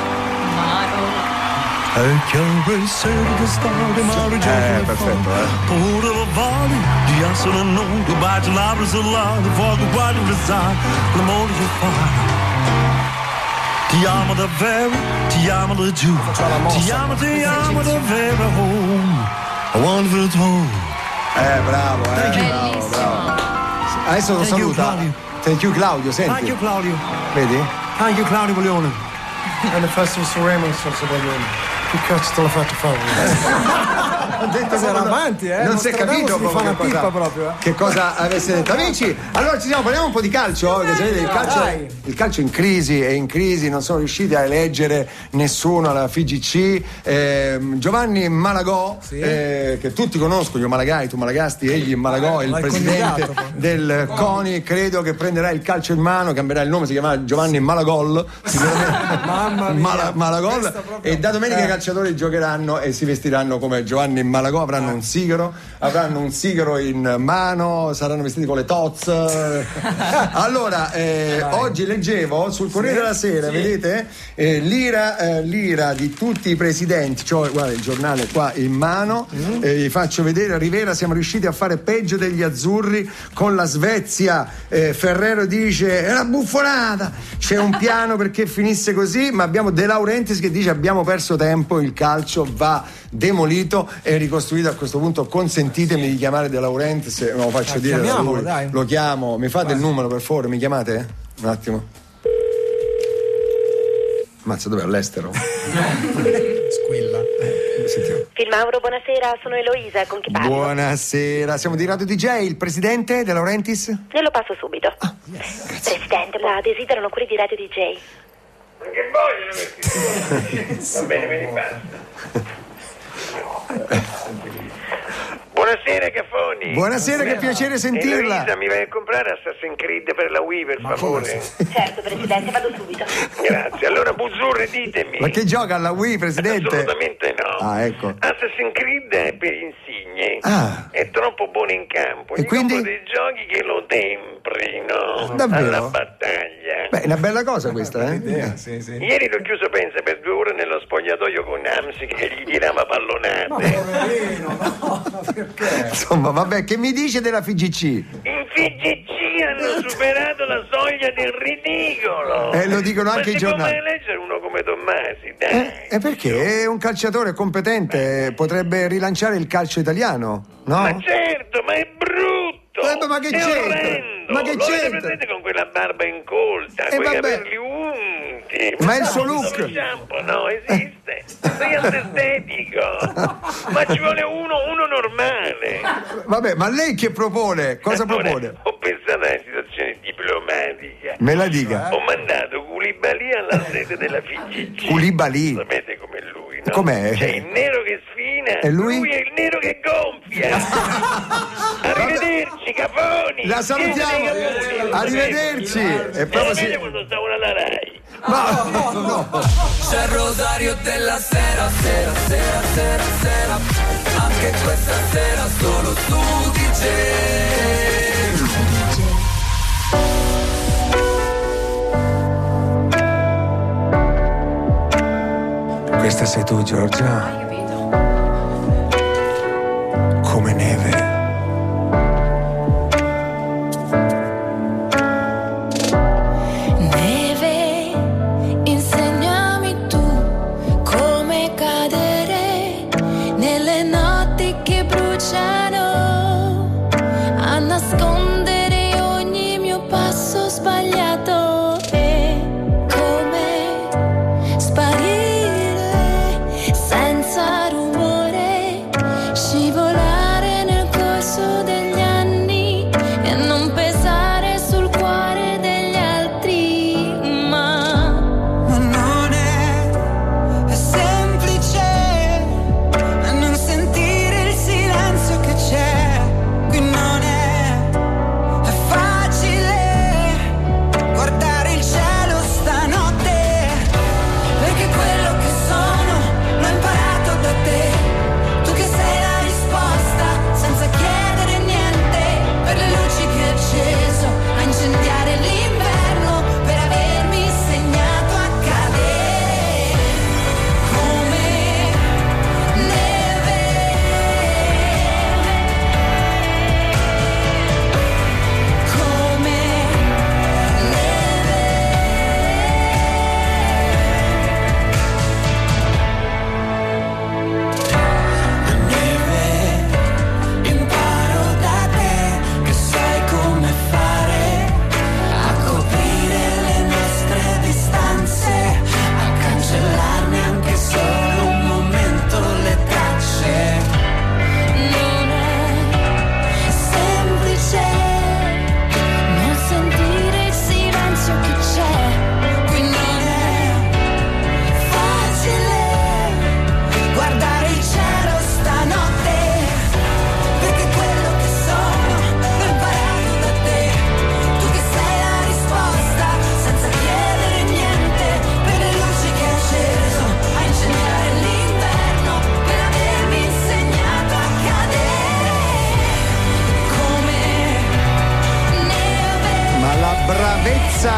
E che avrei sede storia mare Eh, perfetto, eh. Pure la valle di essere non che baci labbra salate fuoco guardi risale l'amore che fai. Ti amo davvero, ti amo da giù. Ti amo, ti amo davvero. Home. I want to go home. Eh, bravo, eh, bravo, Bellissimo. bravo. Adesso lo Thank you, saluta. Claudio. Thank you Claudio, Thank you, senti. Claudio. Vedi? Thank you, Claudio Baglioni. And the festival Sanremo, Sorso Baglioni. Che cazzo te l'ha fatto fare? Ho detto Era non- avanti, eh? Non si è Nostradamus capito gli fa proprio una che cosa, pippa proprio, eh. che cosa avesse detto. Amici, allora ci siamo, parliamo un po' di calcio. Perché sapete, il calcio, Dai. il calcio è in crisi, è in crisi, non sono riusciti a eleggere nessuno alla F G C. Ehm, Giovanni Malagò, Sì. eh, che tutti conoscono, io Malagai, tu Malagasti, egli Malagò, il l'hai presidente coniugato, poi. del CONI, credo che prenderà il calcio in mano, cambierà il nome, si chiamerà Giovanni Malagol. Sicuramente Mamma mia. Mala- Malagol. Questa proprio- E da domenica Eh. i calciatori giocheranno e si vestiranno come Giovanni in Malagò avranno un sigaro, avranno un sigaro in mano, saranno vestiti con le toz. Allora, eh, oggi leggevo sul Corriere della Sera, sì. vedete? Eh, l'ira, eh, l'ira di tutti i presidenti, cioè guarda il giornale qua in mano, mm. eh, vi faccio vedere, a Rivera siamo riusciti a fare peggio degli azzurri con la Svezia, eh, Ferrero dice è una buffonata, c'è un piano perché finisse così, ma abbiamo De Laurentiis che dice abbiamo perso tempo, il calcio va demolito e ricostruito. A questo punto consentitemi di chiamare De Laurentiis, me lo faccio ah, dire da lui. Dai. Lo chiamo, mi fate Vai. il numero per favore, mi chiamate? Un attimo. Mazza, dov'è? All'estero? Squilla. Sentiamo. Filmauro, buonasera, sono Eloisa, con chi parlo? Buonasera, siamo di Radio D J, il presidente De Laurentiis? Glielo passo subito. Ah, yes. Presidente, la desiderano quelli di Radio D J. Ma che vogliono questi? Va bene, me li basta. Buonasera Cafoni. Buonasera, che piacere sentirla. Eloisa, mi vai a comprare Assassin's Creed per la Wii, per Ma favore? Certo, presidente, vado subito. Grazie. Allora, Buzzurri, ditemi. Ma che gioca alla Wii, presidente? Assolutamente no. Ah, ecco. Assassin's Creed è per Insigne. Ah. È troppo buono in campo. E Gli quindi? compro dei giochi che lo temprino. Davvero? Alla battaglia. Beh, è una bella cosa questa, eh? Idea, sì, sì. Ieri l'ho chiuso, pensa, per due ore nello spogliatoio con Amsi che gli tirava pallonate. No, poverino, no, ma perché? Insomma, vabbè, che mi dice della F G C? In F G C hanno superato la soglia del ridicolo. Eh, lo dicono anche i giornali. Ma come eleggere uno come Tommasi, dai. Eh, e perché? È un calciatore competente, potrebbe rilanciare il calcio italiano, no? Ma certo, ma è brutto. Eh, ma che è c'entra? orrendo. Ma che Lo avete c'entra? presente con quella barba incolta, Eh, quei vabbè. capelli unti? Ma è il suo no, look. Lo shampoo no, esiste. Sei antestetico. Ma ci vuole uno, uno normale. Vabbè, ma lei che propone? Cosa Ora, propone? Ho pensato a una situazione diplomatica. Me la dica. Ho mandato Koulibaly alla sede della F G C. Koulibaly? Sapete com'è lui, no? Com'è? C'è il nero che sfina. E lui? Lui è il nero che gonfia. Arrivederci, Caponi. La salutiamo. Arrivederci. E proprio si... si... quando stavo alla Rai. No, no, no. C'è il rosario della sera, sera, sera, sera, sera. Anche questa sera solo su D J. Questa sei tu, Giorgia. Come neve. Senza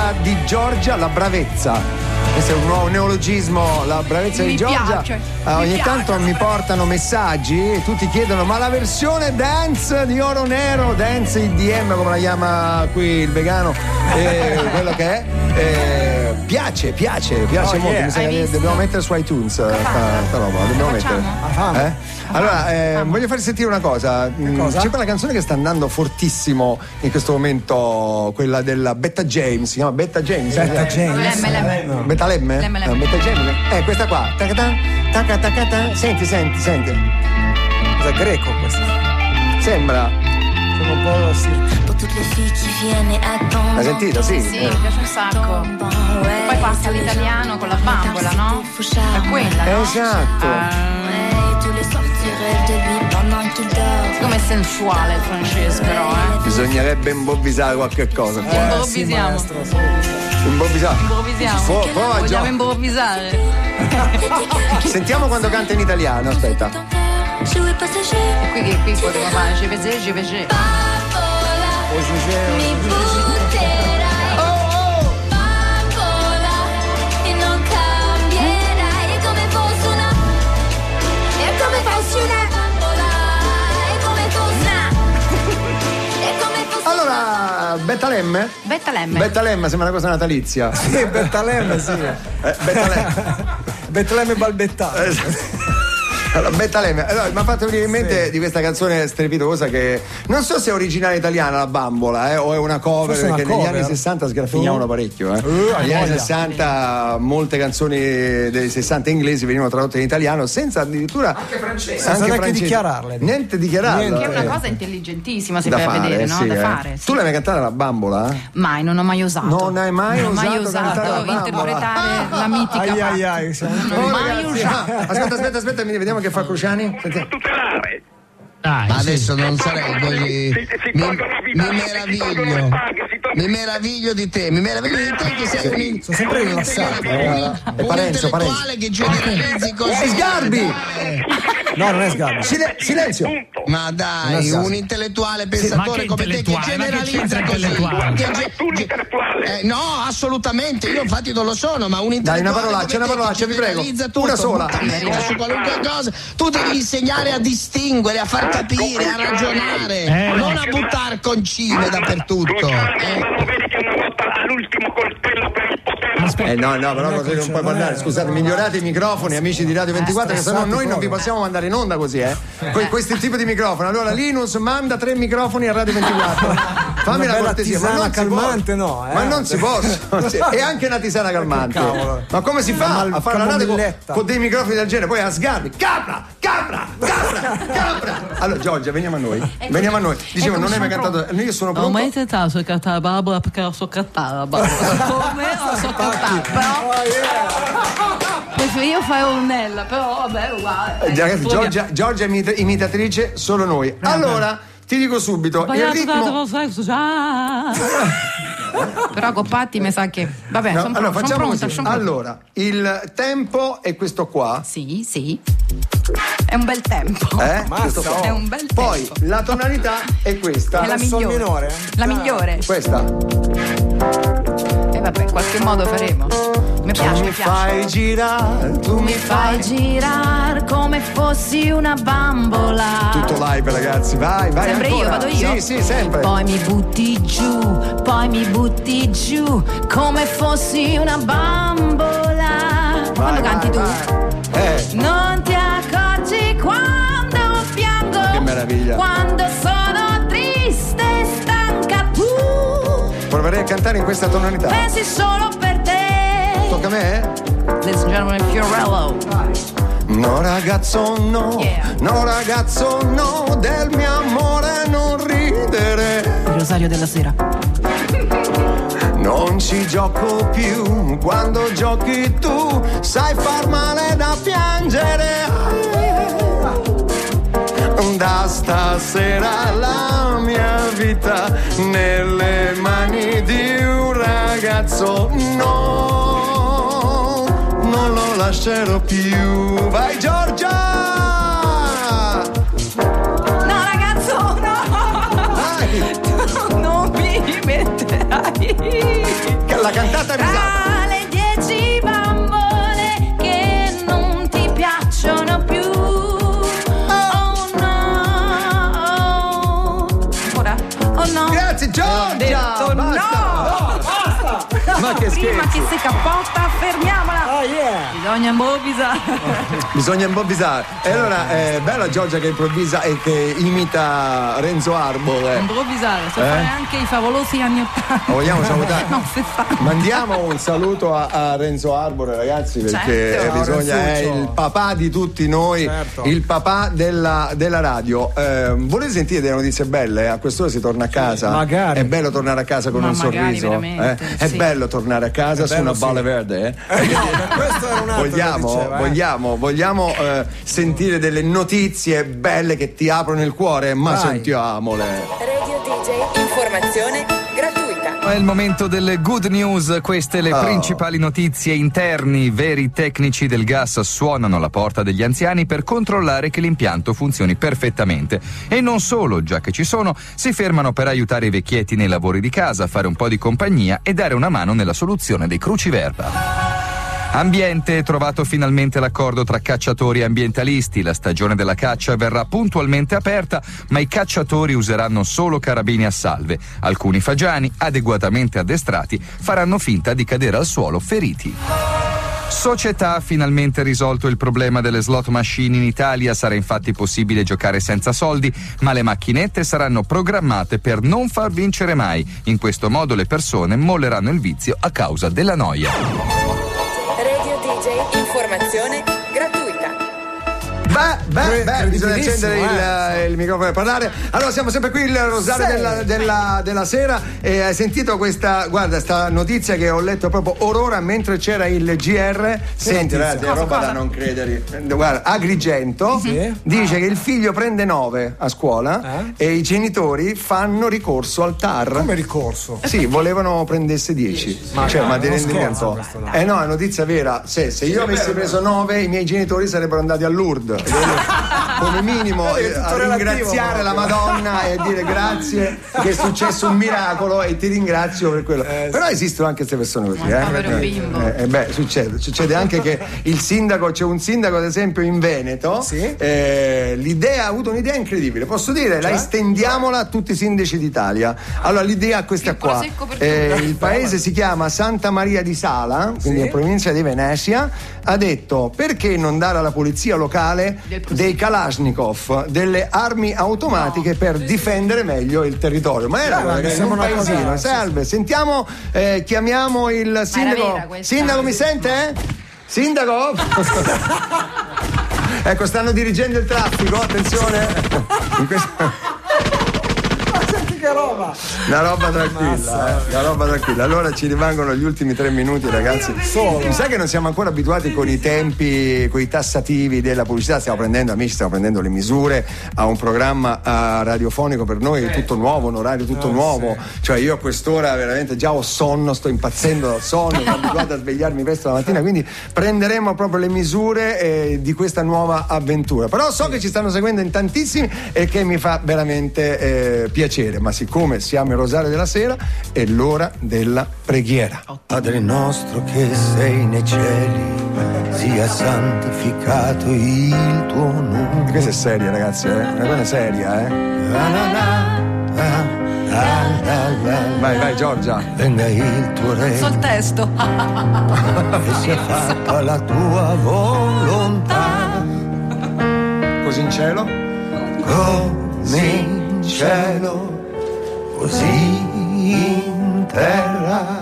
bravezza di Giorgia, la bravezza. Questo è un nuovo neologismo, la bravezza Mi di Giorgia. piace, Ah, mi ogni piace. tanto mi portano messaggi e tutti chiedono: ma la versione dance di Oro Nero, dance I D M come la chiama qui il vegano, eh, quello che è, eh, piace, piace, piace Oh, molto. yeah. Mi sa Hai che visto? dobbiamo mettere su iTunes sta, sta roba, la dobbiamo mettere. Eh? Allora, eh, voglio farvi sentire una cosa. Mm, cosa? C'è quella canzone che sta andando fortissimo in questo momento, quella della Betta James, si chiama Betta James. Betta James. Lemme, lemme. No. Betta Lemme? Lemme, lemme. Eh, Betta James? Eh, questa qua. Tacata, tacata, tacata. Senti, senti, senti. Cosa è greco questo? Sembra. Sono un po' sì. L'hai sentita? Sì. Sì, mi piace un sacco. Poi passa l'italiano con la bambola, no? È quella, no? Esatto. Come sensuale il francese, però, eh. Bisognerebbe imbobisare qualche cosa qua. Improvvisiamo. Imbobisare. Improvvisiamo. Pro- prova, Gio. Vogliamo improvvisare. Sentiamo quando canta in italiano, aspetta. Qui, qui, qui potevo fare G V G, G V G. Mi butterai, bambola, e non cambierai. È come fosse una, è come fosse una bambola, è come fosse una, è come fosse Allora, Bettalemme? Bettalemme. Bettalemme sembra una cosa natalizia. Sì, Bettalemme, sì. Eh, Bettalemme. Bettalemme balbettare. Allora, Bettalemme, allora, mi ha fatto venire in mente sì. di questa canzone strepitosa che non so se è originale italiana, la bambola, eh, o è una cover, Forse perché una negli cover. anni sessanta sgraffignavano Uh. parecchio. Eh. Uh, negli anni voglia. sessanta molte canzoni dei sessanta inglesi venivano tradotte in italiano senza addirittura Anche francese. anche Senza neanche francese. dichiararle. Niente dichiararle. Che è una cosa intelligentissima, si da vai a fare, vedere, no? sì, Da eh. fare. Sì. Tu l'hai mai cantata la bambola? Mai, non ho mai osato. Non hai mai non ho mai osato cantare la osato bambola? interpretare la mitica Ai, ai, parte. ai, siamo- Non ho Oh, mai ragazzi, osato. ah, aspetta, aspetta, aspetta, vediamo che fa Cruciani. Sentiamo. Dai, ma adesso non sarei così. Mi, mi meraviglio. Mi meraviglio di te, mi meraviglio di te che sei un, in- Sono sempre un rilassato. intellettuale, È un Parenzo, intellettuale che generalizzi così. È Sgarbi! No, non è Sgarbi. Sile- silenzio! Ma dai, un intellettuale pensatore come te che generalizza così. Che ge- eh, no, assolutamente, io infatti non lo sono, ma un Dai, intellettuale una parolaccia, come una te parolaccia, che vi prego. generalizza tutto, Una sola. butta merda su qualunque cosa. Tu devi insegnare a distinguere, a far capire, a ragionare, Eh, non no. a buttare concime dappertutto. Eh. all'ultimo coltello per il potere. Eh no, no, però così non puoi mandare. Scusate, migliorate i microfoni, amici di Radio ventiquattro, che sennò noi non vi possiamo mandare in onda così, eh. Que- questo tipo di microfono. Allora Linus manda tre microfoni a Radio ventiquattro. Fammi Una la bella cortesia, ma tisana non si può. calmante, no, eh. Ma non si possono. Sì, e anche una tisana calmante. cavolo. Ma come si fa Mal- a fare la radio con, camomilletta. con dei microfoni del genere? Poi a sgarbi. Capra! Capra! Capra! Capra! Allora Giorgia, veniamo a noi. Veniamo a noi. Dicevo, Ecco, non hai mai sono cantato. Io sono Non ho mai pronto. tentato di cantare la Barbara perché non so cantare la Barbara. Come non so cantare, però preferivo fare Ornella, però vabbè, uguale. Eh, Ragazzi, Ecco, Giorgia, Giorgia è imita- imitatrice solo noi. Allora, ti dico subito, il Sbagliato ritmo. tanto, lo sai, già. però con Patti mi sa che vabbè, No, sono allora, pronta, facciamo pronta, così. son pronta. Allora, il tempo è questo qua. Sì, sì. È un bel tempo. Eh? Questo qua. È un bel tempo. Poi la tonalità è questa. È la Sol migliore. minore? La migliore. Questa. E vabbè, in qualche modo faremo. Mi piace, Tu mi mi piace. fai girare, tu mi Fai girare come fossi una bambola. Tutto live, ragazzi, vai, vai. Sempre ancora. io, vado io? Sì, sì, sempre. Poi mi butti giù, poi mi butti giù come fossi una bambola. Quando canti tu? Eh, Non ti accorgi quando piango, che meraviglia. quando sono triste e stanca. Tu proverei a cantare in questa tonalità. pensi solo per te. Tocca a me? Ladies and gentlemen, Fiorello. No ragazzo no, Yeah. no ragazzo no, del mio amore non ridere. Il rosario della sera. Non ci gioco più, quando giochi tu sai far male da piangere. Da stasera la mia vita nelle mani di un ragazzo, no, non lo lascerò più. Vai Giorgia! No ragazzo, no! Vai! Non mi metterai. la cantata risata. Tra le dieci bambole che non ti piacciono più. Oh no. Ora. Oh no. Grazie Giorgia. Detto no. Basta. Ma che scherzo. Prima che si cappotta, fermiamola. Oh yeah. Bisogna improvvisare. Bisogna improvvisare. E allora è bella Giorgia che improvvisa e che imita Renzo Arbore. Improvvisare, so Eh? fare anche i favolosi anni ottanta. Vogliamo salutare? Non si fa. Mandiamo un saluto a, a Renzo Arbore, ragazzi, perché Certo. bisogna, Ciao, è Renzuccio. il papà di tutti noi, Certo. il papà della, della radio. Eh, volete sentire delle notizie belle? A quest'ora si torna a casa. magari. È bello tornare a casa con Ma un magari, sorriso. veramente, eh? È sì. bello tornare a casa È su bello, una balle sì. verde. Eh? Questo era un altro che Vogliamo, diceva, eh. vogliamo, vogliamo eh, sentire delle notizie belle che ti aprono il cuore, ma Vai. sentiamole. Radio D J, informazione gratuita. È il momento delle good news, queste le Oh. principali notizie interni. Veri tecnici del gas suonano alla porta degli anziani per controllare che l'impianto funzioni perfettamente. E non solo, già che ci sono, si fermano per aiutare i vecchietti nei lavori di casa, fare un po' di compagnia e dare una mano nella soluzione dei cruciverba. Ambiente, trovato finalmente l'accordo tra cacciatori e ambientalisti. La stagione della caccia verrà puntualmente aperta, ma i cacciatori useranno solo carabine a salve. Alcuni fagiani, adeguatamente addestrati, faranno finta di cadere al suolo feriti. Società ha finalmente risolto il problema delle slot machine in Italia. Sarà infatti possibile giocare senza soldi, ma le macchinette saranno programmate per non far vincere mai. In questo modo le persone molleranno il vizio a causa della noia. Radio D J, informazione gratuita. Beh, beh, beh, bisogna credibilissimo, accendere il, il microfono per parlare. Allora, siamo sempre qui, il rosario Sì. della, della, della sera. E hai sentito questa, guarda, sta notizia che ho letto proprio orora mentre c'era il G R. Senti, ragazzi, è Cosa, roba cosa? da non credere. Guarda, Agrigento Sì. dice che il figlio prende nove a scuola Eh? e i genitori fanno ricorso al T A R. Come ricorso? Sì, volevano prendesse dieci. Ma Cioè, no, ma ti non rendi scherzo conto? questo, no. Eh no, è notizia vera. Se, se io avessi preso nove, i miei genitori sarebbero andati a Lourdes. Come minimo Vedi, è eh, tutto a relativo, ringraziare la proprio. Madonna e dire grazie che è successo un miracolo e ti ringrazio per quello. Eh, Però esistono anche queste persone così, eh? povero Eh, bimbo. eh, eh, beh, succede, succede anche che il sindaco, c'è un sindaco ad esempio in Veneto, Sì. eh, l'idea ha avuto un'idea incredibile, posso dire, la Cioè? estendiamola a tutti i sindaci d'Italia. Allora l'idea è questa Il qua. prosecco per Eh, tutti. il paese si chiama Santa Maria di Sala, quindi Sì. in provincia di Venezia, ha detto perché non dare alla polizia locale Del prosecco. dei Kalashnikov, delle armi automatiche per difendere meglio il territorio. Ma era Brava, guarda, mi che è sembra un una cosa- paesino, sì, salve. Sentiamo, eh, chiamiamo il sindaco. vera questa? Sindaco, mi sente? Sindaco? Ecco, stanno dirigendo il traffico, attenzione. In questo- Senti che roba! Una roba tranquilla, eh, una roba tranquilla. Allora ci rimangono gli ultimi tre minuti, ragazzi. Solo. Mi sa che non siamo ancora abituati con i tempi, con i tassativi della pubblicità. Stiamo prendendo, amici, stiamo prendendo le misure a un programma eh, radiofonico per noi è tutto nuovo, un orario tutto Eh, nuovo. Cioè io a quest'ora veramente già ho sonno, sto impazzendo dal sonno, sono abituato a svegliarmi presto la mattina, quindi prenderemo proprio le misure eh, di questa nuova avventura. Però so che ci stanno seguendo in tantissimi e che mi fa veramente eh, piacere. Ma siccome siamo in Rosario della Sera, è l'ora della preghiera. Padre nostro che sei nei cieli, sia santificato il tuo nome. Questa è seria, ragazzi, eh? Una cosa seria, eh? La, la, la, la, la, la, la. Vai, vai, Giorgia. Venga il tuo So regno il testo. e sia fatta la tua volontà, Così in cielo? come in cielo, così in terra.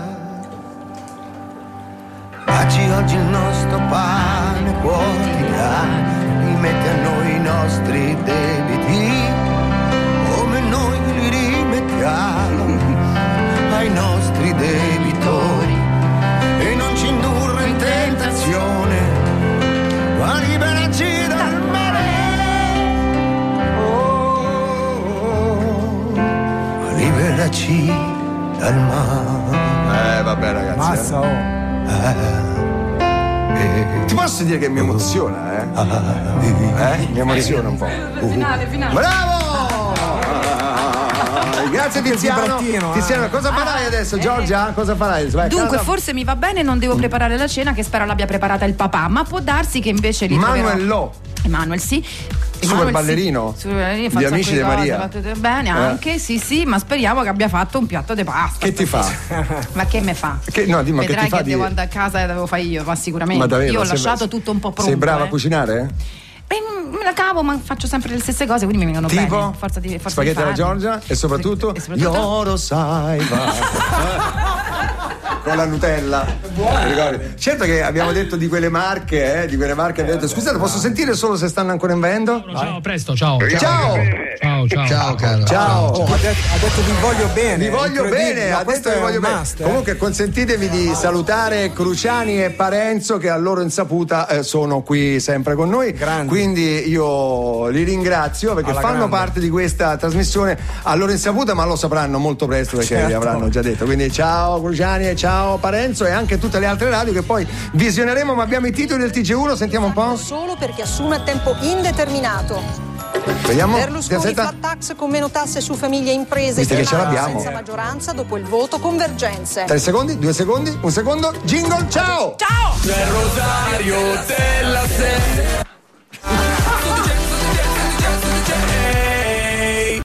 Dacci oggi il nostro pane quotidiano, rimetti a noi i nostri debiti, come noi li rimettiamo ai nostri debitori, e non ci indurre in tentazione, ma liberaci dal male. Oh, ma liberaci dal male. Eh, vabbè, ragazzi. Massa, oh. Ti posso dire che mi emoziona, eh? Eh? Mi emoziona un po'. Finale, finale. Bravo! dai, grazie Tiziano. Tiziano, cosa farai adesso, Giorgia? Cosa farai? Vai, Dunque, casa. forse mi va bene, non devo preparare la cena, che spero l'abbia preparata il papà, ma può darsi che invece li Manuel troverò. Lo. Emanuel, sì. Super ballerino, sì. Super ballerino, fa gli un amici sacco di cose, Maria. fa tutto bene, anche, eh. sì, sì, ma speriamo che abbia fatto un piatto di pasta. Che ti fa? Ma che me fa? Che, no, dimmi, Vedrai che ti fa che di... devo andare a casa e devo fare io, ma sicuramente. Ma davvero, io ho sei lasciato bra- tutto un po' pronto. Sei brava eh. a cucinare? Beh, me la cavo, ma faccio sempre le stesse cose, quindi mi vengono Tipo? bene. Forza di, forza Spaghetti di alla farli. Giorgia e soprattutto, E soprattutto? io lo sai, va. Con la Nutella. Ricordi? Certo che abbiamo detto di quelle marche, eh, di quelle marche abbiamo detto, scusate, posso sentire solo se stanno ancora in vendo? Ciao, ciao, presto, ciao. Ciao. Ciao, ciao. Ciao, caro. Ciao. Oh, ha, detto, ha detto vi voglio bene. Vi voglio bene, no, ha questo detto vi è voglio un bene. must, eh. Comunque consentitemi di salutare Cruciani e Parenzo che a loro insaputa eh, sono qui sempre con noi. Grandi. Quindi io li ringrazio perché Alla fanno grande. parte di questa trasmissione a loro insaputa, ma lo sapranno molto presto perché Certo. vi avranno già detto. Quindi ciao Cruciani e ciao Parenzo e anche tutte le altre radio che poi visioneremo, ma abbiamo i titoli del T G uno, sentiamo un po'. Solo perché assume a tempo indeterminato. Vediamo. Berlusconi Aspetta. flat tax con meno tasse su famiglie e imprese. Visto che ce Senato l'abbiamo. senza maggioranza dopo il voto convergenze. Tre secondi, due secondi, un secondo, jingle, ciao! Ciao! C'è il rosario della sera.